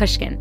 Pushkin.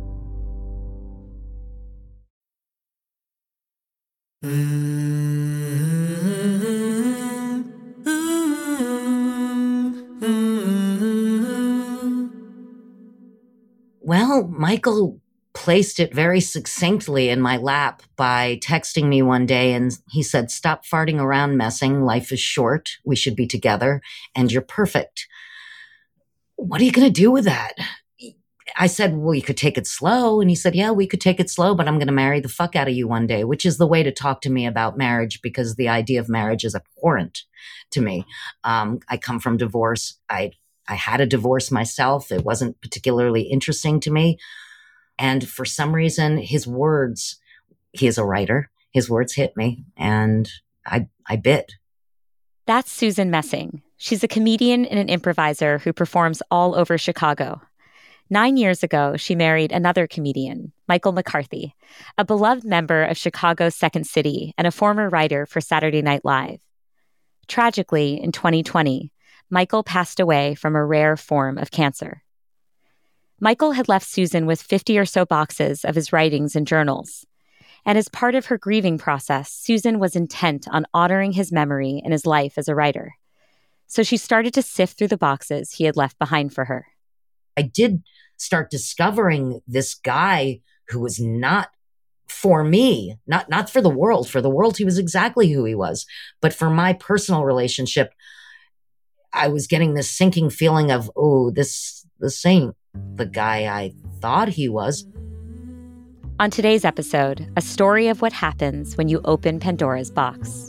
Well, Michael placed it very succinctly in my lap by texting me one day, and he said, "Stop farting around messing. Life is short. We should be together, and you're perfect." What are you going to do with that? I said, "Well, you could take it slow." And he said, "Yeah, we could take it slow, but I'm going to marry the fuck out of you one day," which is the way to talk to me about marriage, because the idea of marriage is abhorrent to me. I come from divorce. I had a divorce myself. It wasn't particularly interesting to me. And for some reason, his words, he is a writer, his words hit me, and I bit. That's Susan Messing. She's a comedian and an improviser who performs all over Chicago. 9 years ago, she married another comedian, Michael McCarthy, a beloved member of Chicago's Second City and a former writer for Saturday Night Live. Tragically, in 2020, Michael passed away from a rare form of cancer. Michael had left Susan with 50 or so boxes of his writings and journals. And as part of her grieving process, Susan was intent on honoring his memory and his life as a writer. So she started to sift through the boxes he had left behind for her. I did start discovering this guy who was not for me, not for the world. For the world, he was exactly who he was. But for my personal relationship, I was getting this sinking feeling of, oh, this ain't the guy I thought he was. On today's episode, a story of what happens when you open Pandora's box.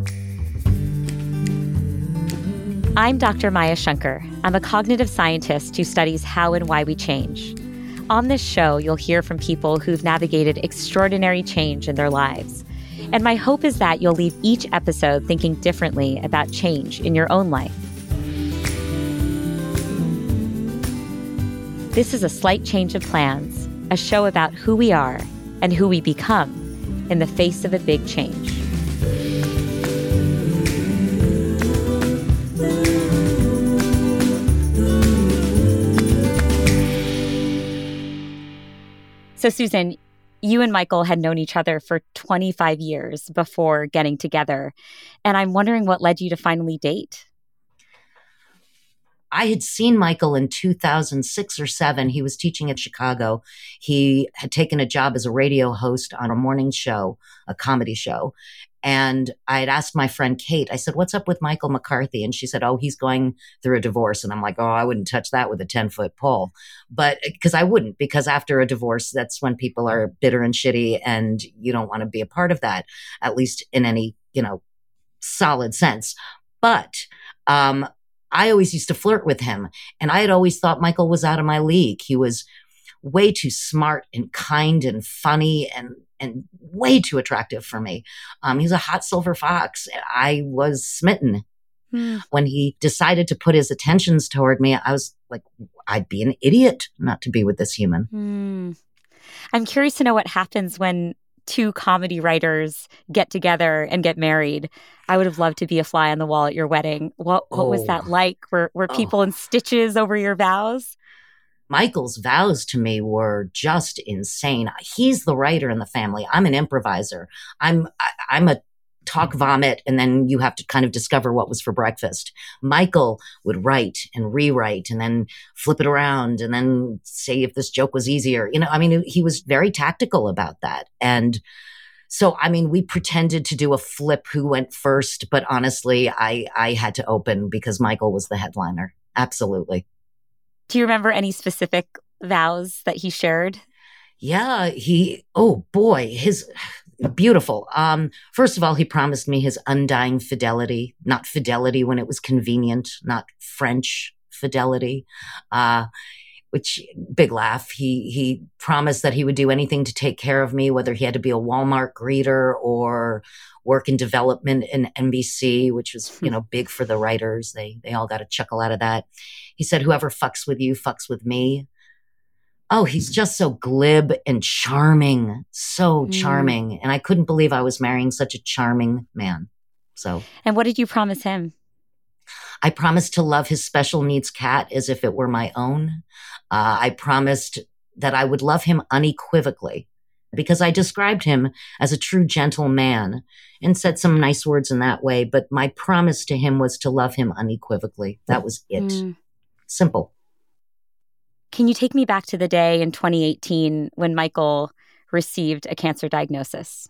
I'm Dr. Maya Shankar. I'm a cognitive scientist who studies how and why we change. On this show, you'll hear from people who've navigated extraordinary change in their lives. And my hope is that you'll leave each episode thinking differently about change in your own life. This is A Slight Change of Plans, a show about who we are and who we become in the face of a big change. So, Susan, you and Michael had known each other for 25 years before getting together. And I'm wondering what led you to finally date. I had seen Michael in 2006 or 7. He was teaching at Chicago. He had taken a job as a radio host on a morning show, a comedy show. And I had asked my friend Kate, I said, "What's up with Michael McCarthy?" And she said, "Oh, he's going through a divorce." And I'm like, "Oh, I wouldn't touch that with a 10-foot pole." But because after a divorce, that's when people are bitter and shitty, and you don't want to be a part of that, at least in any, solid sense. But, I always used to flirt with him, and I had always thought Michael was out of my league. He was way too smart and kind and funny and way too attractive for me. He's a hot silver fox. I was smitten. When he decided to put his attentions toward me, I was like, I'd be an idiot not to be with this human. I'm curious to know what happens when two comedy writers get together and get married. I would have loved to be a fly on the wall at your wedding. What was that like? Were people in stitches over your vows? Michael's vows to me were just insane. He's the writer in the family. I'm an improviser. I'm a talk vomit, and then you have to kind of discover what was for breakfast. Michael would write and rewrite and then flip it around and then say if this joke was easier. He was very tactical about that. And so, we pretended to do a flip who went first, but honestly, I had to open because Michael was the headliner. Absolutely. Do you remember any specific vows that he shared? Yeah, his beautiful. First of all, he promised me his undying fidelity, not fidelity when it was convenient, not French fidelity, which big laugh. He promised that he would do anything to take care of me, whether he had to be a Walmart greeter or work in development in NBC, which was, big for the writers. They all got a chuckle out of that. He said, "Whoever fucks with you, fucks with me." Oh, he's just so glib and charming, so charming. And I couldn't believe I was marrying such a charming man. And what did you promise him? I promised to love his special needs cat as if it were my own. I promised that I would love him unequivocally, because I described him as a true gentleman and said some nice words in that way. But my promise to him was to love him unequivocally. That was it. Simple. Can you take me back to the day in 2018 when Michael received a cancer diagnosis?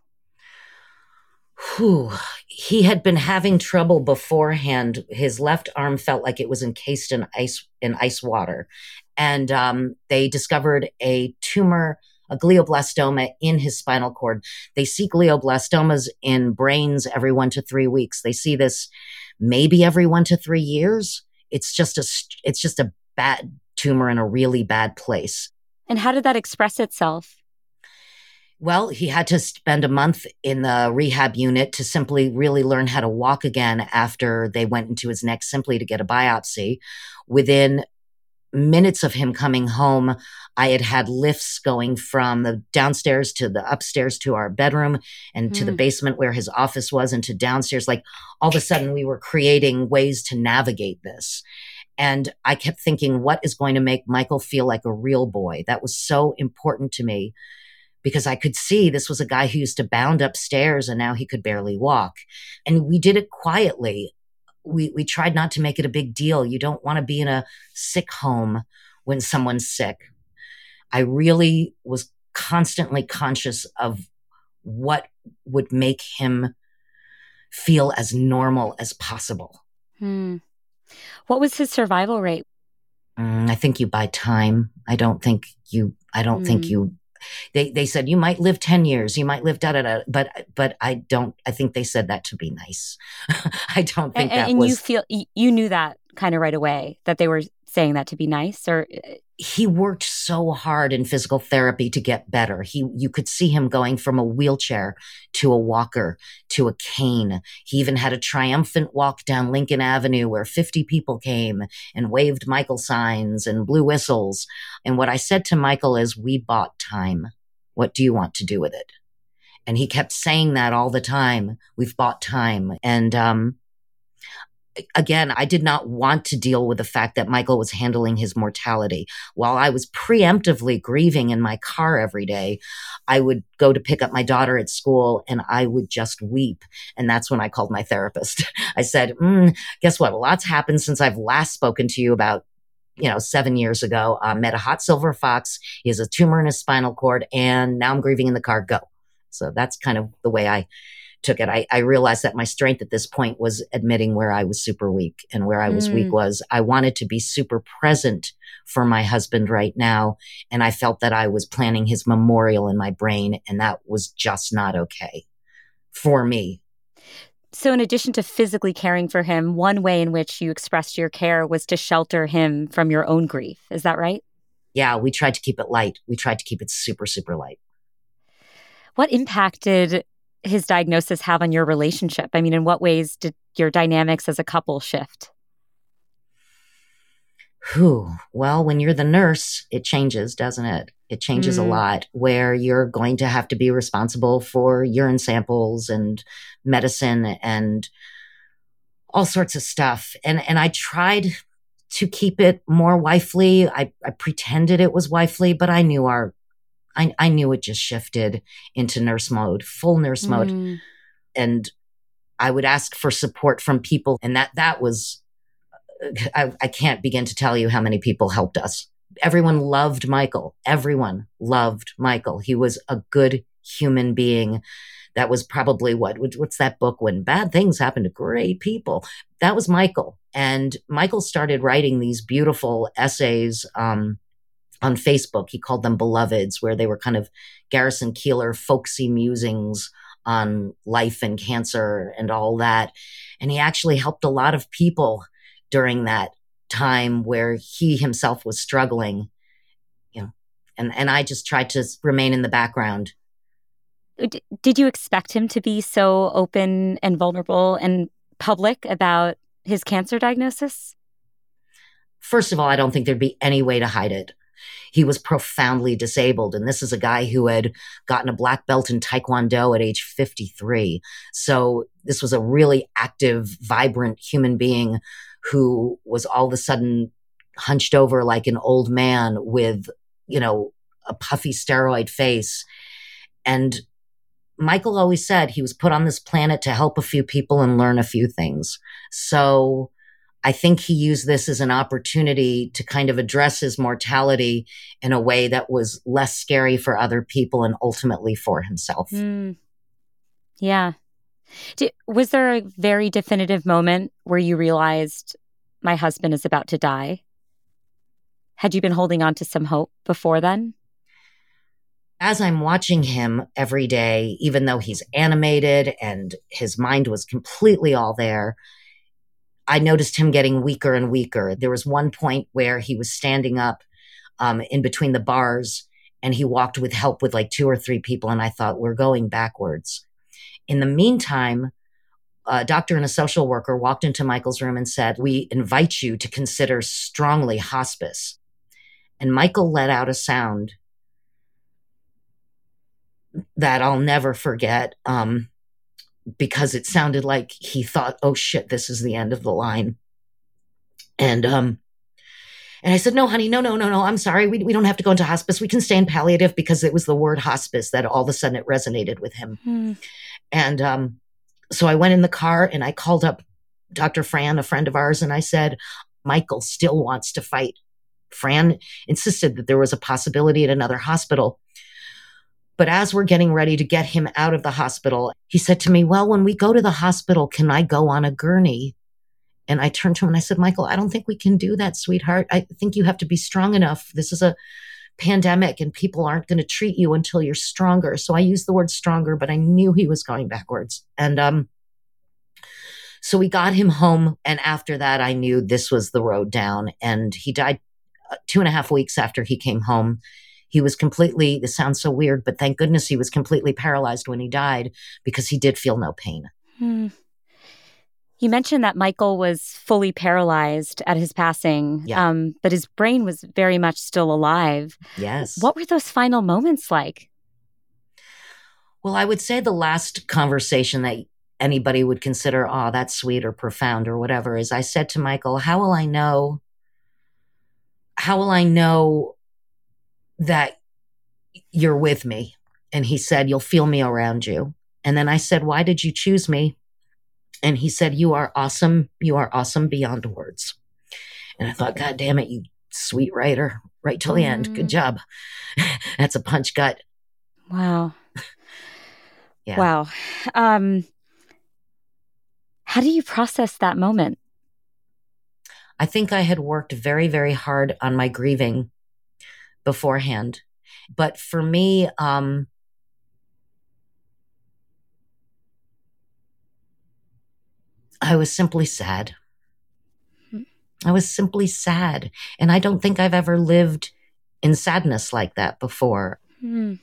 He had been having trouble beforehand. His left arm felt like it was encased in ice water. And they discovered a tumor, a glioblastoma in his spinal cord. They see glioblastomas in brains every 1 to 3 weeks. They see this maybe every 1 to 3 years. It's just a bad tumor in a really bad place. And how did that express itself? Well, he had to spend a month in the rehab unit to simply really learn how to walk again after they went into his neck simply to get a biopsy. Within minutes of him coming home, I had lifts going from the downstairs to the upstairs to our bedroom and to the basement where his office was and to downstairs. Like all of a sudden we were creating ways to navigate this. And I kept thinking, what is going to make Michael feel like a real boy? That was so important to me, because I could see this was a guy who used to bound upstairs and now he could barely walk. And we did it quietly. We tried not to make it a big deal. You don't want to be in a sick home when someone's sick. I really was constantly conscious of what would make him feel as normal as possible. What was his survival rate? I think you buy time. I don't think you. They said you might live 10 years, you might live but I don't. I think they said that to be nice. I don't think that and was. you knew that kind of right away, that they were saying that to be nice? Or he worked so hard in physical therapy to get better. You could see him going from a wheelchair to a walker to a cane. He even had a triumphant walk down Lincoln Avenue where 50 people came and waved Michael signs and blew whistles. And what I said to Michael is, we bought time. What do you want to do with it? And he kept saying that all the time. We've bought time. And, again, I did not want to deal with the fact that Michael was handling his mortality. While I was preemptively grieving in my car every day, I would go to pick up my daughter at school and I would just weep. And that's when I called my therapist. I said, guess what? A lot's happened since I've last spoken to you about 7 years ago. I met a hot silver fox. He has a tumor in his spinal cord, and now I'm grieving in the car. Go. So that's kind of the way I took it. I realized that my strength at this point was admitting where I was super weak, and where I was weak was I wanted to be super present for my husband right now. And I felt that I was planning his memorial in my brain, and that was just not okay for me. So in addition to physically caring for him, one way in which you expressed your care was to shelter him from your own grief. Is that right? Yeah, we tried to keep it light. We tried to keep it super, super light. What impact did his diagnosis have on your relationship? I mean, in what ways did your dynamics as a couple shift? Well, when you're the nurse, it changes, doesn't it? It changes a lot, where you're going to have to be responsible for urine samples and medicine and all sorts of stuff. And I tried to keep it more wifely. I pretended it was wifely, but I knew I knew it just shifted into nurse mode, full nurse mode. And I would ask for support from people. And that was, I can't begin to tell you how many people helped us. Everyone loved Michael. Everyone loved Michael. He was a good human being. That was probably what's that book, When Bad Things Happen to Great People? That was Michael. And Michael started writing these beautiful essays, on Facebook. He called them Beloveds, where they were kind of Garrison Keillor folksy musings on life and cancer and all that. And he actually helped a lot of people during that time where he himself was struggling, and I just tried to remain in the background. Did you expect him to be so open and vulnerable and public about his cancer diagnosis? First of all, I don't think there'd be any way to hide it. He was profoundly disabled. And this is a guy who had gotten a black belt in Taekwondo at age 53. So this was a really active, vibrant human being who was all of a sudden hunched over like an old man with, a puffy steroid face. And Michael always said he was put on this planet to help a few people and learn a few things. So I think he used this as an opportunity to kind of address his mortality in a way that was less scary for other people and ultimately for himself. Yeah. Was there a very definitive moment where you realized my husband is about to die? Had you been holding on to some hope before then? As I'm watching him every day, even though he's animated and his mind was completely all there, I noticed him getting weaker and weaker. There was one point where he was standing up in between the bars and he walked with help with like 2 or 3 people. And I thought, we're going backwards. In the meantime, a doctor and a social worker walked into Michael's room and said, we invite you to consider strongly hospice. And Michael let out a sound that I'll never forget because it sounded like he thought, oh shit, this is the end of the line. And I said, no, honey, no, I'm sorry. We don't have to go into hospice. We can stay in palliative, because it was the word hospice that all of a sudden it resonated with him. And so I went in the car and I called up Dr. Fran, a friend of ours, and I said, Michael still wants to fight. Fran insisted that there was a possibility at another hospital. But as we're getting ready to get him out of the hospital, he said to me, well, when we go to the hospital, can I go on a gurney? And I turned to him and I said, Michael, I don't think we can do that, sweetheart. I think you have to be strong enough. This is a pandemic and people aren't going to treat you until you're stronger. So I used the word stronger, but I knew he was going backwards. And so we got him home. And after that, I knew this was the road down. And he died 2.5 weeks after he came home. He was completely, this sounds so weird, but thank goodness he was completely paralyzed when he died, because he did feel no pain. You mentioned that Michael was fully paralyzed at his passing, but his brain was very much still alive. Yes. What were those final moments like? Well, I would say the last conversation that anybody would consider, oh, that's sweet or profound or whatever, is I said to Michael, how will I know that you're with me? And he said, you'll feel me around you. And then I said, why did you choose me? And he said, you are awesome. You are awesome beyond words. And I thought, God damn it, you sweet writer, right till the end. Good job. That's a punch gut. Wow. Yeah. Wow. How do you process that moment? I think I had worked very, very hard on my grieving beforehand. But for me, I was simply sad. I was simply sad. And I don't think I've ever lived in sadness like that before. You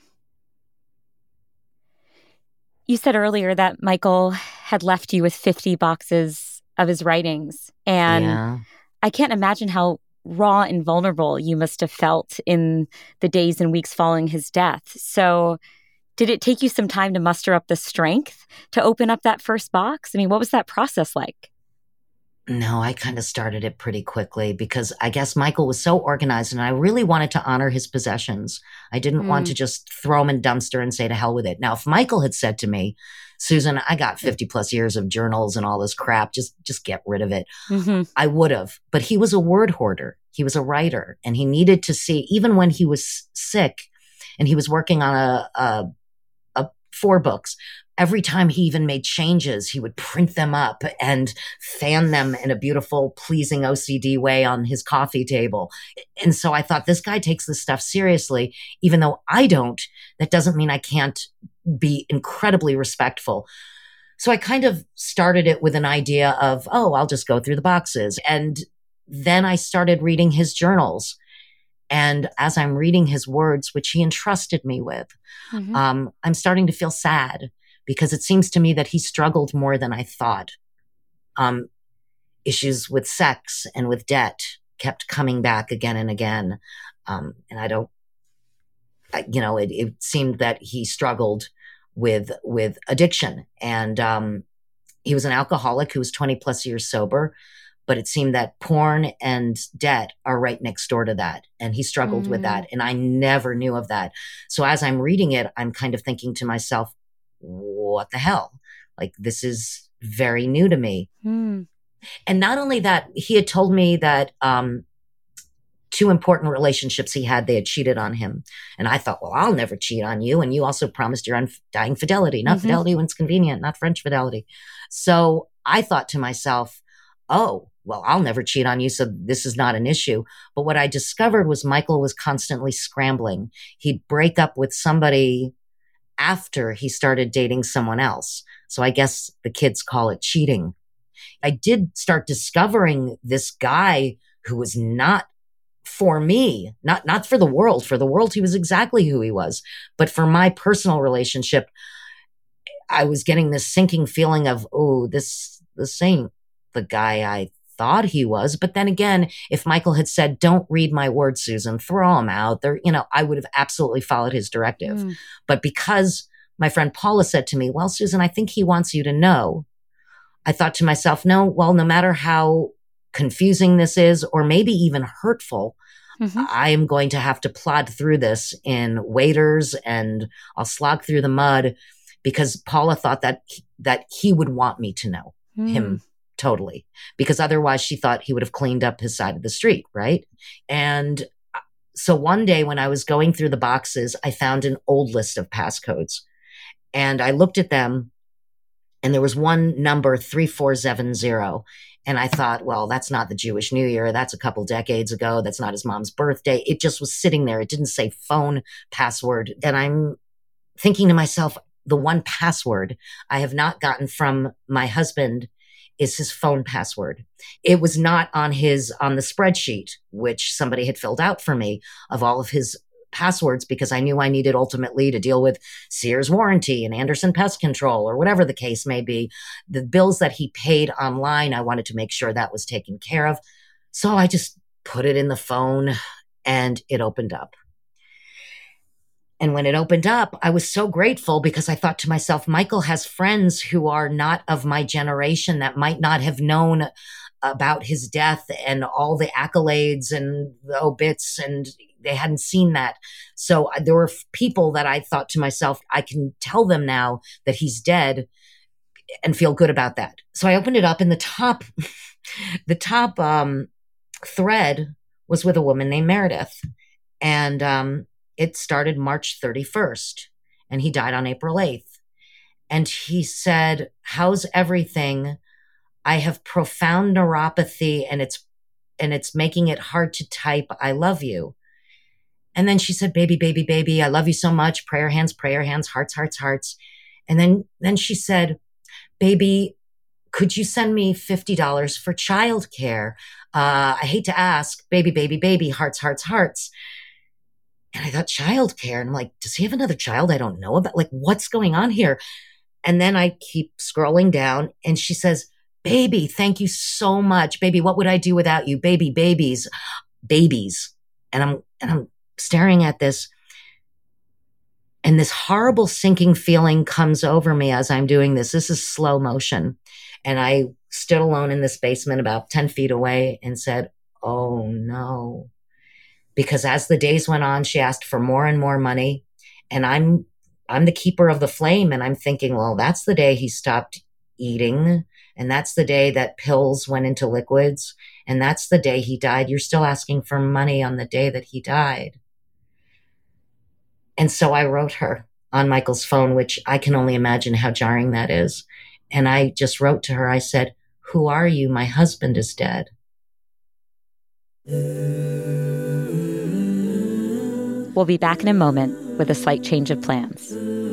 said earlier that Michael had left you with 50 boxes of his writings. And I can't imagine how raw and vulnerable you must have felt in the days and weeks following his death. So did it take you some time to muster up the strength to open up that first box? I mean, what was that process like? No, I kind of started it pretty quickly, because I guess Michael was so organized and I really wanted to honor his possessions. I didn't want to just throw them in a dumpster and say to hell with it. Now, if Michael had said to me, Susan, I got 50 plus years of journals and all this crap, just get rid of it, I would have. But he was a word hoarder. He was a writer, and he needed to see, even when he was sick and he was working on a 4 books, every time he even made changes, he would print them up and fan them in a beautiful, pleasing OCD way on his coffee table. And so I thought, this guy takes this stuff seriously, even though I don't. That doesn't mean I can't be incredibly respectful. So I kind of started it with an idea of, oh, I'll just go through the boxes. And then I started reading his journals. And as I'm reading his words, which he entrusted me with, I'm starting to feel sad, because it seems to me that he struggled more than I thought. Issues with sex and with debt kept coming back again and again. And it seemed that he struggled with addiction. And he was an alcoholic who was 20 plus years sober. But it seemed that porn and debt are right next door to that. And he struggled with that. And I never knew of that. So as I'm reading it, I'm kind of thinking to myself, what the hell? Like, this is very new to me. And not only that, he had told me that two important relationships he had, they had cheated on him. And I thought, well, I'll never cheat on you. And you also promised your undying fidelity, not fidelity when it's convenient, not French fidelity. So I thought to myself, oh, well, I'll never cheat on you, so this is not an issue. But what I discovered was Michael was constantly scrambling. He'd break up with somebody after he started dating someone else. So I guess the kids call it cheating. I did start discovering this guy who was not for me, not for the world. For the world, he was exactly who he was. But for my personal relationship, I was getting this sinking feeling of, oh, this ain't the guy I thought he was. But then again, if Michael had said, don't read my words, Susan, throw him out there, I would have absolutely followed his directive. But because my friend Paula said to me, well, Susan, I think he wants you to know, I thought to myself, no matter how confusing this is, or maybe even hurtful, I am going to have to plod through this in waders, and I'll slog through the mud, because Paula thought that he would want me to know him totally, because otherwise she thought he would have cleaned up his side of the street, right? And so one day when I was going through the boxes, I found an old list of passcodes, and I looked at them, and there was one number, 3470. And I thought, well, that's not the Jewish New Year. That's a couple decades ago. That's not his mom's birthday. It just was sitting there. It didn't say phone password. And I'm thinking to myself, the one password I have not gotten from my husband is his phone password. It was not on the spreadsheet, which somebody had filled out for me, of all of his passwords, because I knew I needed ultimately to deal with Sears warranty and Anderson pest control, or whatever the case may be. The bills that he paid online, I wanted to make sure that was taken care of. So I just put it in the phone, and it opened up. And when it opened up, I was so grateful, because I thought to myself, Michael has friends who are not of my generation, that might not have known about his death and all the accolades and the obits, and they hadn't seen that. So there were people that I thought to myself, I can tell them now that he's dead and feel good about that. So I opened it up, and the top thread was with a woman named Meredith. And it started March 31st, and he died on April 8th. And he said, how's everything? I have profound neuropathy, and it's making it hard to type. I love you. And then she said, baby, baby, baby, I love you so much. Prayer hands, hearts, hearts, hearts. And then she said, baby, could you send me $50 for childcare? I hate to ask, baby, baby, baby, hearts, hearts, hearts. And I thought, childcare. And I'm like, does he have another child I don't know about? Like, what's going on here? And then I keep scrolling down, and she says, baby, thank you so much. Baby, what would I do without you? Baby, babies. And I'm staring at this, and this horrible sinking feeling comes over me as I'm doing this. This is slow motion. And I stood alone in this basement about 10 feet away and said, oh no. Because as the days went on, she asked for more and more money. And I'm the keeper of the flame. And I'm thinking, well, that's the day he stopped eating. And that's the day that pills went into liquids. And that's the day he died. You're still asking for money on the day that he died. And so I wrote her on Michael's phone, which I can only imagine how jarring that is. And I just wrote to her. I said, who are you? My husband is dead. We'll be back in a moment with a slight change of plans.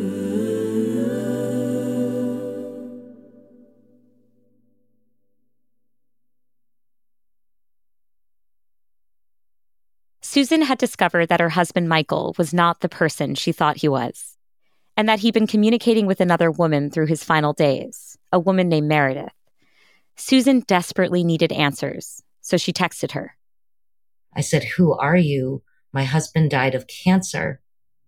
Susan had discovered that her husband Michael was not the person she thought he was, and that he'd been communicating with another woman through his final days, a woman named Meredith. Susan desperately needed answers, so she texted her. I said, who are you? My husband died of cancer.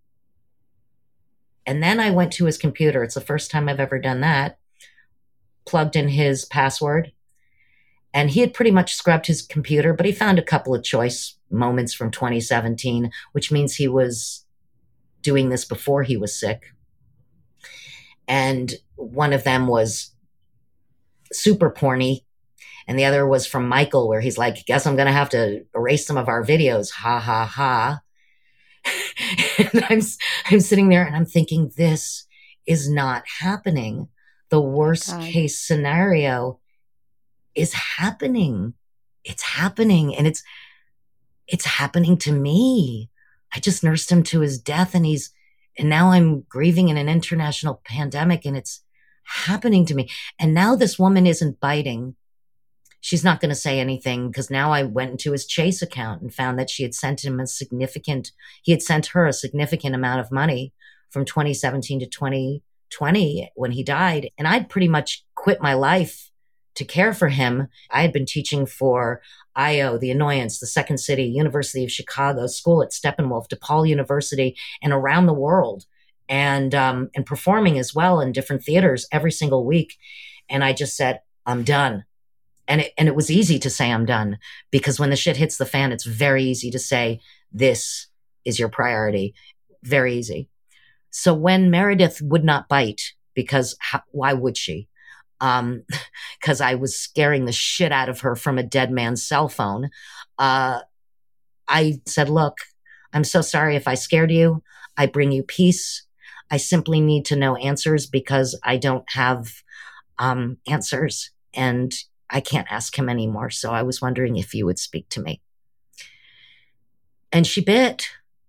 And then I went to his computer. It's the first time I've ever done that. Plugged in his password. And he had pretty much scrubbed his computer, but he found a couple of choice moments from 2017, which means he was doing this before he was sick. And one of them was super porny. And the other was from Michael, where he's like, guess I'm going to have to erase some of our videos. Ha, ha, ha. And I'm sitting there and I'm thinking, this is not happening. The worst case scenario is happening. It's happening. And it's happening to me. I just nursed him to his death, and now I'm grieving in an international pandemic, and it's happening to me. And now this woman isn't biting. She's not going to say anything, because now I went into his Chase account and found that he had sent her a significant amount of money from 2017 to 2020 when he died. And I'd pretty much quit my life to care for him. I had been teaching for IO, The Annoyance, the Second City, University of Chicago, school at Steppenwolf, DePaul University, and around the world, and performing as well in different theaters every single week. And I just said, I'm done. And it was easy to say I'm done, because when the shit hits the fan, it's very easy to say, this is your priority. Very easy. So when Meredith would not bite, because why would she? Because I was scaring the shit out of her from a dead man's cell phone. I said, look, I'm so sorry if I scared you. I bring you peace. I simply need to know answers, because I don't have answers, and I can't ask him anymore. So I was wondering if you would speak to me. And she bit.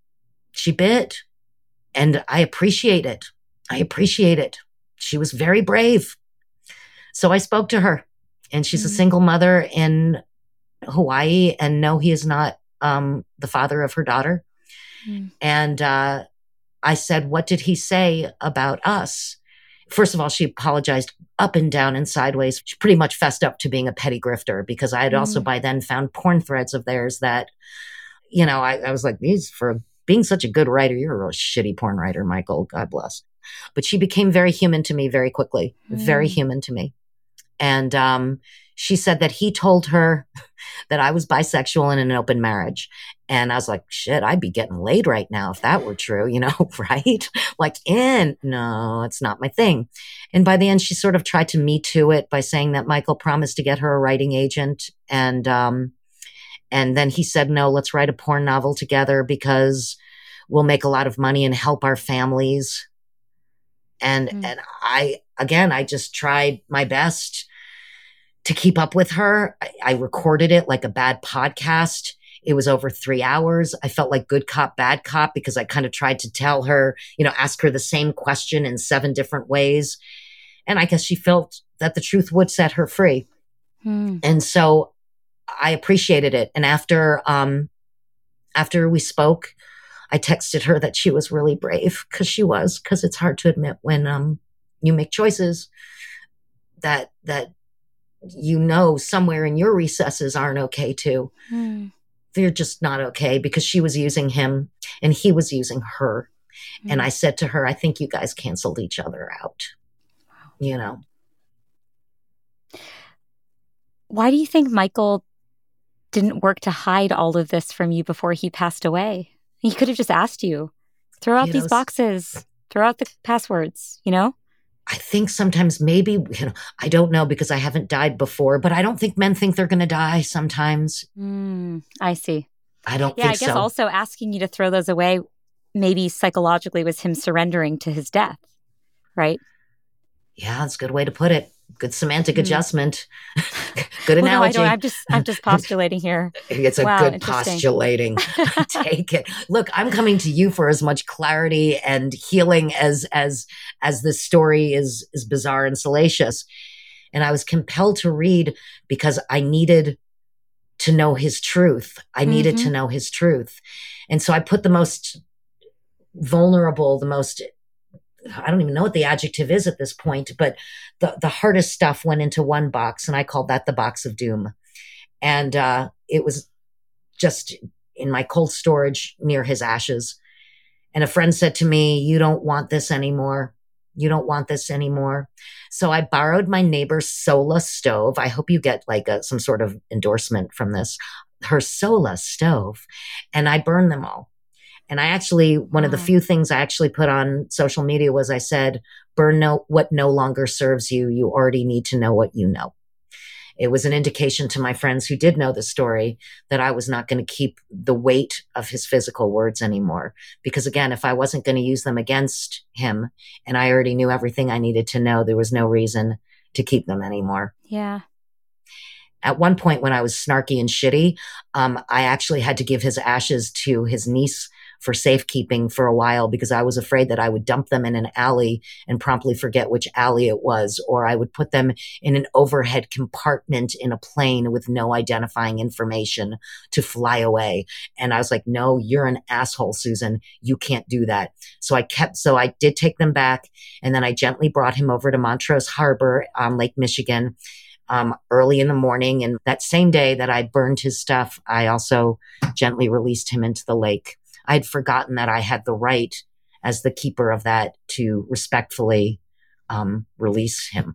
And I appreciate it. She was very brave. So I spoke to her, and she's a single mother in Hawaii, and no, he is not the father of her daughter. And I said, what did he say about us? First of all, she apologized up and down and sideways. She pretty much fessed up to being a petty grifter, because I had also by then found porn threads of theirs that, I was like, for being such a good writer, you're a real shitty porn writer, Michael, God bless. But she became very human to me very quickly, very human to me. And she said that he told her that I was bisexual and in an open marriage. And I was like, shit, I'd be getting laid right now if that were true, right? No, it's not my thing. And by the end, she sort of tried to me too it by saying that Michael promised to get her a writing agent. And then he said, no, let's write a porn novel together, because we'll make a lot of money and help our families. And I just tried my best to keep up with her. I recorded it like a bad podcast. It was over 3 hours. I felt like good cop, bad cop, because I kind of tried to tell her, ask her the same question in 7 different ways. And I guess she felt that the truth would set her free. And so I appreciated it. And after we spoke, I texted her that she was really brave, because it's hard to admit when you make choices that somewhere in your recesses aren't okay too. They're just not okay, because she was using him and he was using her. And I said to her, I think you guys canceled each other out. Why do you think Michael didn't work to hide all of this from you before he passed away? He could have just asked you, throw out these boxes, throw out the passwords, I think sometimes maybe, I don't know, because I haven't died before, but I don't think men think they're going to die sometimes. I see. I don't think so. I guess also asking you to throw those away maybe psychologically was him surrendering to his death, right? Yeah, that's a good way to put it. Good semantic adjustment. Good analogy. No, I'm just postulating here. It's a good postulating. Take it. Look, I'm coming to you for as much clarity and healing as this story is bizarre and salacious. And I was compelled to read because I needed to know his truth. I needed to know his truth. And so I put the most vulnerable, I don't even know what the adjective is at this point, but the hardest stuff went into one box, and I called that the box of doom. And it was just in my cold storage near his ashes. And a friend said to me, you don't want this anymore. You don't want this anymore. So I borrowed my neighbor's Sola stove. I hope you get like some sort of endorsement from this. Her Sola stove. And I burned them all. And I actually, one of the few things I actually put on social media was I said, burn what no longer serves you. You already need to know what you know. It was an indication to my friends who did know the story that I was not going to keep the weight of his physical words anymore. Because again, if I wasn't going to use them against him and I already knew everything I needed to know, there was no reason to keep them anymore. Yeah. At one point when I was snarky and shitty, I actually had to give his ashes to his niece for safekeeping for a while because I was afraid that I would dump them in an alley and promptly forget which alley it was, or I would put them in an overhead compartment in a plane with no identifying information to fly away. And I was like, no, you're an asshole, Susan. You can't do that. So I did take them back. And then I gently brought him over to Montrose Harbor on Lake Michigan. Early in the morning. And that same day that I burned his stuff, I also gently released him into the lake. I'd forgotten that I had the right as the keeper of that to respectfully release him.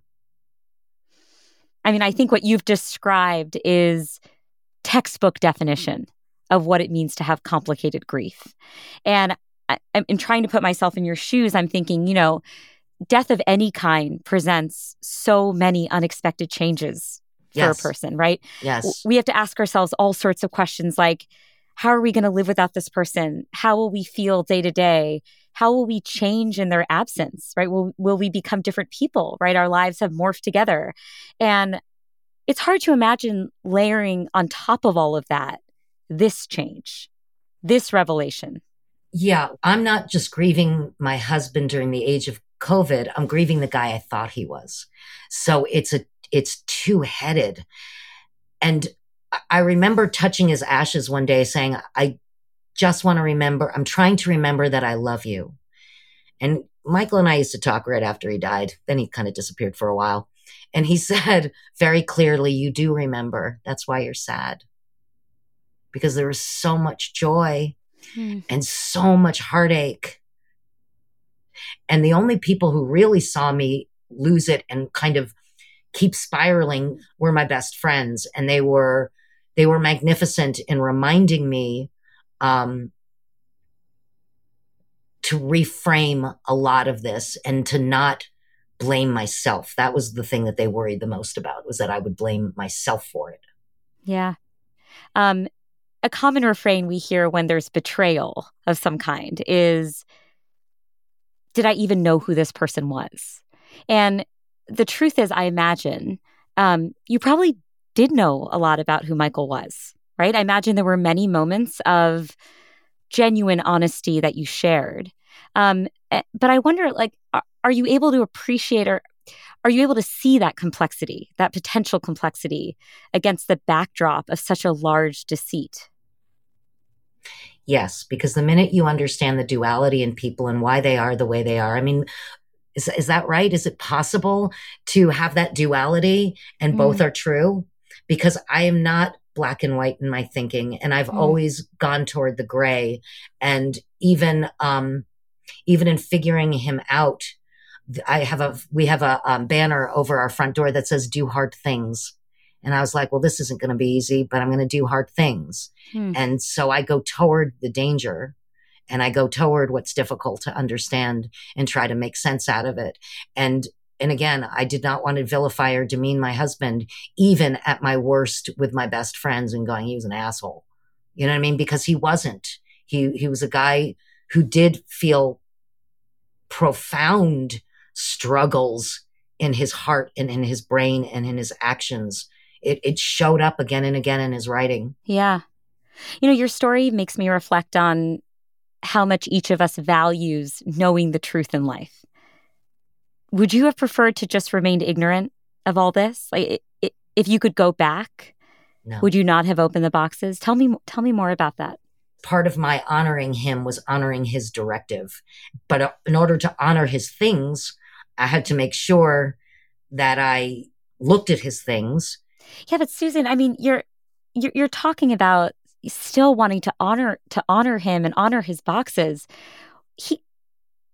I mean, I think what you've described is textbook definition of what it means to have complicated grief. And in trying to put myself in your shoes, I'm thinking, death of any kind presents so many unexpected changes for a person, right? Yes. We have to ask ourselves all sorts of questions like, how are we going to live without this person? How will we feel day to day? How will we change in their absence, right? Will we become different people, right? Our lives have morphed together. And it's hard to imagine layering on top of all of that, this change, this revelation. Yeah, I'm not just grieving my husband during the age of COVID. I'm grieving the guy I thought he was. So it's two-headed. And I remember touching his ashes one day saying, I just want to remember, I'm trying to remember that I love you. And Michael and I used to talk right after he died. Then he kind of disappeared for a while. And he said very clearly, you do remember. That's why you're sad. Because there was so much joy and so much heartache. And the only people who really saw me lose it and kind of keep spiraling were my best friends. And they were magnificent in reminding me to reframe a lot of this and to not blame myself. That was the thing that they worried the most about, was that I would blame myself for it. Yeah. A common refrain we hear when there's betrayal of some kind is, did I even know who this person was? And the truth is, I imagine you probably did know a lot about who Michael was, right? I imagine there were many moments of genuine honesty that you shared. But I wonder, are you able to appreciate, or are you able to see that complexity, that potential complexity against the backdrop of such a large deceit? Yes, because the minute you understand the duality in people and why they are the way they are, I mean, is that right? Is it possible to have that duality and both are true? Because I am not black and white in my thinking, and I've always gone toward the gray. And even in figuring him out, we have a banner over our front door that says "Do hard things." And I was like, well, this isn't going to be easy, but I'm going to do hard things. And so I go toward the danger, and I go toward what's difficult to understand and try to make sense out of it. And again, I did not want to vilify or demean my husband, even at my worst with my best friends and going, he was an asshole. You know what I mean? Because he wasn't. He was a guy who did feel profound struggles in his heart and in his brain and in his actions. It showed up again and again in his writing. Yeah. Your story makes me reflect on how much each of us values knowing the truth in life. Would you have preferred to just remain ignorant of all this? If you could go back, No. Would you not have opened the boxes? Tell me more about that. Part of my honoring him was honoring his directive. But in order to honor his things, I had to make sure that I looked at his things. Yeah, but Susan, I mean, you're talking about still wanting to honor him and honor his boxes.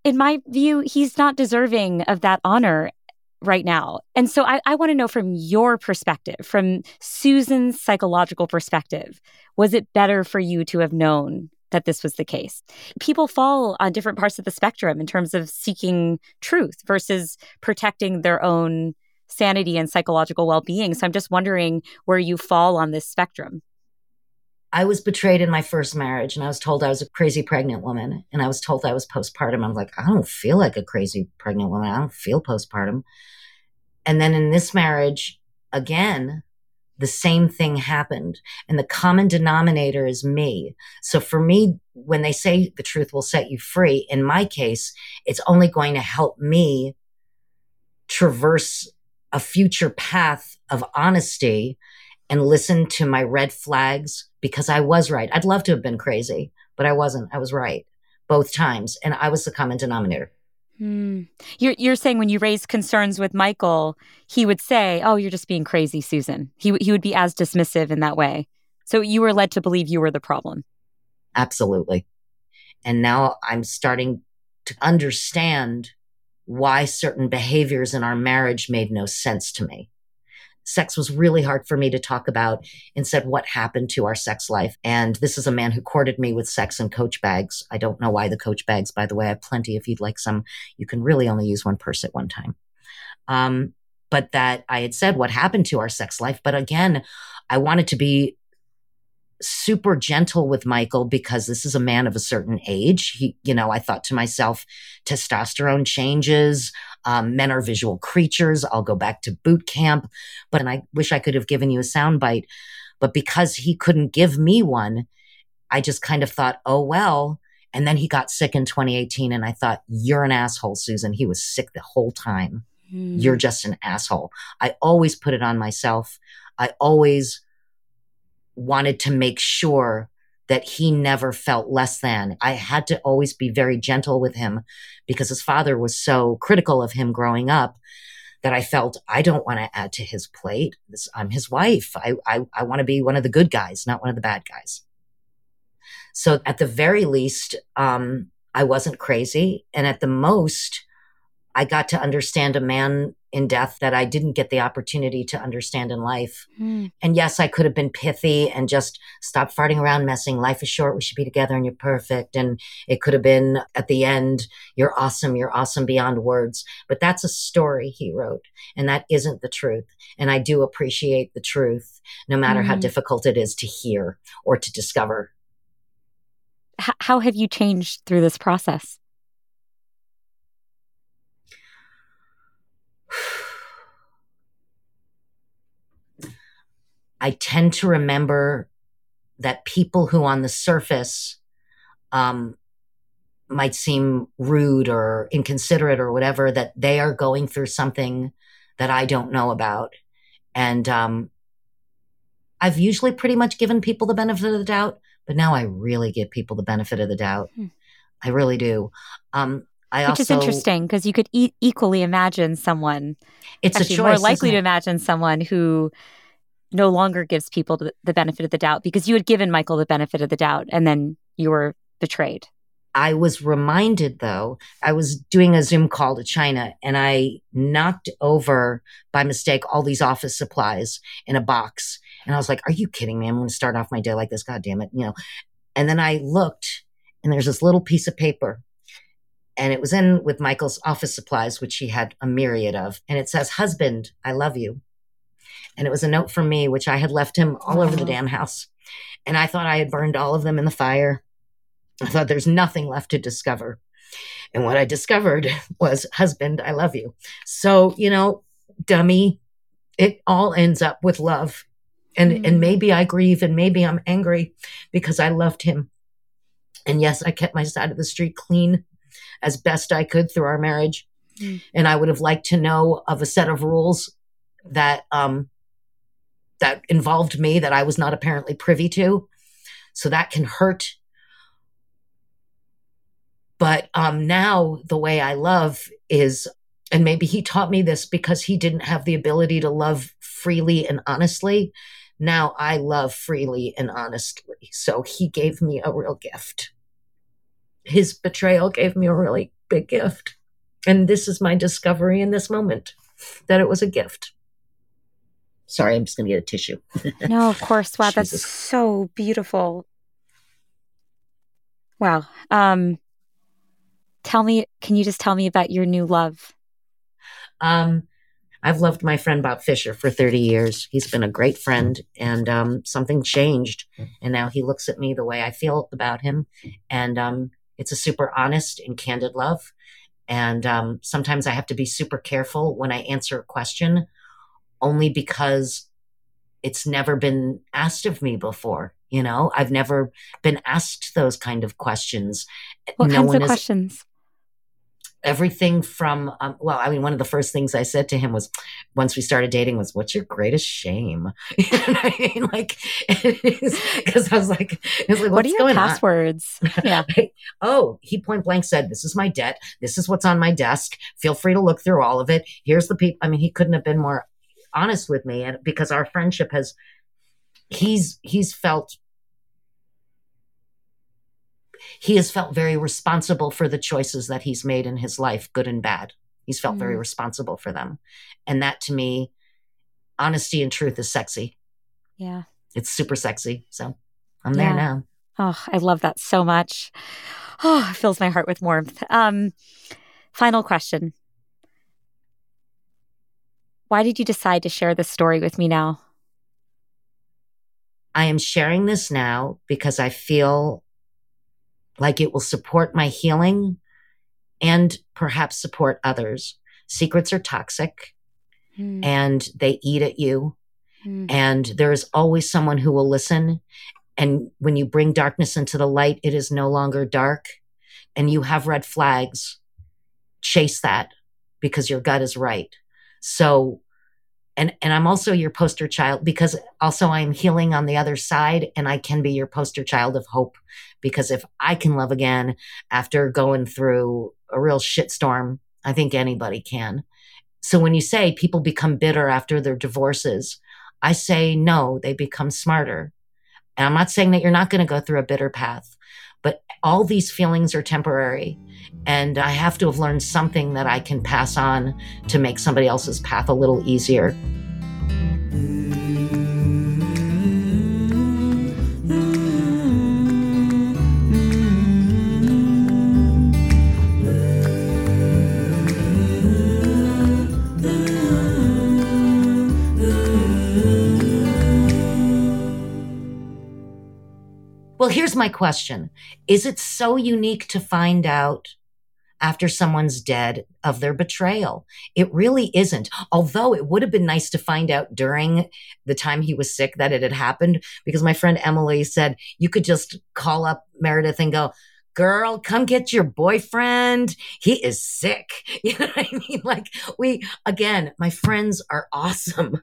in my view, he's not deserving of that honor right now. And so I want to know from your perspective, from Susan's psychological perspective, was it better for you to have known that this was the case? People fall on different parts of the spectrum in terms of seeking truth versus protecting their own sanity and psychological well-being. So I'm just wondering where you fall on this spectrum. I was betrayed in my first marriage, and I was told I was a crazy pregnant woman, and I was told I was postpartum. I'm like, I don't feel like a crazy pregnant woman. I don't feel postpartum. And then in this marriage, again, the same thing happened. And the common denominator is me. So for me, when they say the truth will set you free, in my case, it's only going to help me traverse a future path of honesty and listen to my red flags, because I was right. I'd love to have been crazy, but I wasn't. I was right both times. And I was the common denominator. You're saying when you raised concerns with Michael, he would say, "Oh, you're just being crazy, Susan." He would be as dismissive in that way. So you were led to believe you were the problem. Absolutely. And now I'm starting to understand why certain behaviors in our marriage made no sense to me. Sex was really hard for me to talk about, and said what happened to our sex life. And this is a man who courted me with sex and Coach bags. I don't know why the Coach bags, by the way. I have plenty if you'd like some. You can really only use one purse at one time. But that I had said what happened to our sex life. But again, I wanted to be super gentle with Michael because this is a man of a certain age. I thought to myself, testosterone changes. Men are visual creatures. I'll go back to boot camp. And I wish I could have given you a soundbite. But because he couldn't give me one, I just kind of thought, oh, well. And then he got sick in 2018. And I thought, you're an asshole, Susan. He was sick the whole time. You're just an asshole. I always put it on myself. I always wanted to make sure that he never felt less than. I had to always be very gentle with him because his father was so critical of him growing up that I felt I don't want to add to his plate. I'm his wife. I want to be one of the good guys, not one of the bad guys. So at the very least, I wasn't crazy. And at the most, I got to understand a man in death that I didn't get the opportunity to understand in life. And yes, I could have been pithy and just stop farting around messing. Life is short. We should be together and you're perfect. And it could have been at the end, you're awesome beyond words. But that's a story he wrote. And that isn't the truth. And I do appreciate the truth, no matter how difficult it is to hear or to discover. How have you changed through this process? I tend to remember that people who on the surface might seem rude or inconsiderate or whatever, that they are going through something that I don't know about. And I've usually pretty much given people the benefit of the doubt, but now I really give people the benefit of the doubt. I really do. Which is interesting because you could equally imagine someone. It's actually a choice, more likely to imagine someone who no longer gives people the benefit of the doubt, because you had given Michael the benefit of the doubt and then you were betrayed. I was reminded, though, I was doing a Zoom call to China and I knocked over by mistake all these office supplies in a box. And I was like, are you kidding me? I'm going to start off my day like this. God damn it. And then I looked and there's this little piece of paper and it was in with Michael's office supplies, which he had a myriad of. And it says, husband, I love you. And it was a note from me, which I had left him all over the damn house. And I thought I had burned all of them in the fire. I thought there's nothing left to discover. And what I discovered was, husband, I love you. So, dummy, it all ends up with love. And maybe I grieve and maybe I'm angry because I loved him. And yes, I kept my side of the street clean as best I could through our marriage. And I would have liked to know of a set of rules that that involved me that I was not apparently privy to. So that can hurt. But now the way I love is, and maybe he taught me this because he didn't have the ability to love freely and honestly. Now I love freely and honestly. So he gave me a real gift. His betrayal gave me a really big gift. And this is my discovery in this moment, that it was a gift. Sorry, I'm just going to get a tissue. No, of course. Wow, Jesus. that's so beautiful. Wow. Can you just tell me about your new love? I've loved my friend Bob Fisher for 30 years. He's been a great friend, and something changed. And now he looks at me the way I feel about him. And it's a super honest and candid love. And sometimes I have to be super careful when I answer a question, only because it's never been asked of me before. I've never been asked those kind of questions. What kinds of questions? Everything from, one of the first things I said to him was, once we started dating, was, what's your greatest shame? You know what I mean? Like, because I was like, what are your passwords? Yeah. He point blank said, this is my debt. This is what's on my desk. Feel free to look through all of it. Here's the people. I mean, he couldn't have been more honest with me. And because our friendship he has felt very responsible for the choices that he's made in his life, good and bad. He's felt very responsible for them. And that, to me, honesty and truth is sexy. Yeah. It's super sexy. So I'm there now. Oh, I love that so much. Oh, it fills my heart with warmth. Final question. Why did you decide to share this story with me now? I am sharing this now because I feel like it will support my healing and perhaps support others. Secrets are toxic and they eat at you. And there is always someone who will listen. And when you bring darkness into the light, it is no longer dark. And you have red flags. Chase that, because your gut is right. So, and I'm also your poster child, because also I'm healing on the other side, and I can be your poster child of hope. Because if I can love again after going through a real shitstorm, I think anybody can. So when you say people become bitter after their divorces, I say no, they become smarter. And I'm not saying that you're not going to go through a bitter path, but all these feelings are temporary. And I have to have learned something that I can pass on to make somebody else's path a little easier. Well, here's my question. Is it so unique to find out after someone's dead of their betrayal? It really isn't. Although it would have been nice to find out during the time he was sick that it had happened, because my friend Emily said you could just call up Meredith and go, girl, come get your boyfriend. He is sick. You know what I mean? Like, my friends are awesome.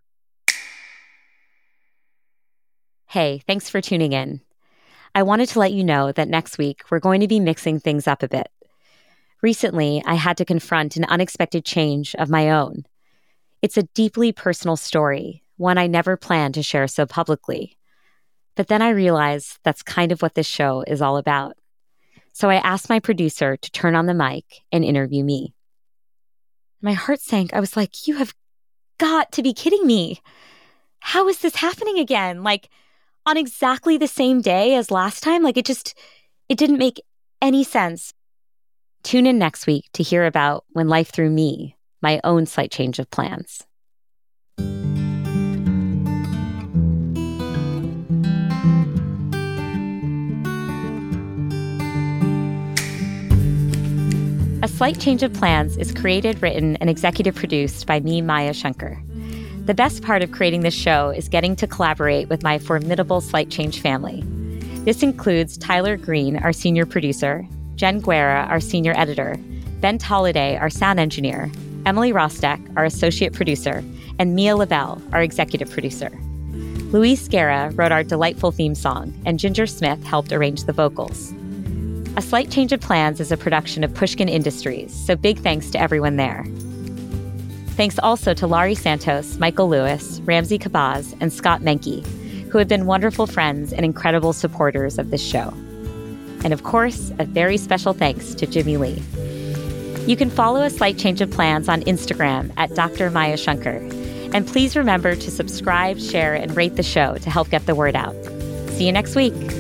Hey, thanks for tuning in. I wanted to let you know that next week we're going to be mixing things up a bit. Recently, I had to confront an unexpected change of my own. It's a deeply personal story, one I never planned to share so publicly. But then I realized that's kind of what this show is all about. So I asked my producer to turn on the mic and interview me. My heart sank. I was like, you have got to be kidding me. How is this happening again? Like, on exactly the same day as last time? Like, it didn't make any sense. Tune in next week to hear about when life threw me my own slight change of plans. A Slight Change of Plans is created, written, and executive produced by me, Maya Shankar. The best part of creating this show is getting to collaborate with my formidable Slight Change family. This includes Tyler Green, our senior producer, Jen Guerra, our senior editor, Ben Tolliday, our sound engineer, Emily Rostek, our associate producer, and Mia LaBelle, our executive producer. Luis Guerra wrote our delightful theme song, and Ginger Smith helped arrange the vocals. A Slight Change of Plans is a production of Pushkin Industries, so big thanks to everyone there. Thanks also to Laurie Santos, Michael Lewis, Ramsey Kabaz, and Scott Menke, who have been wonderful friends and incredible supporters of this show. And of course, a very special thanks to Jimmy Lee. You can follow A Slight Change of Plans on Instagram at Dr. Maya Shankar. And please remember to subscribe, share, and rate the show to help get the word out. See you next week.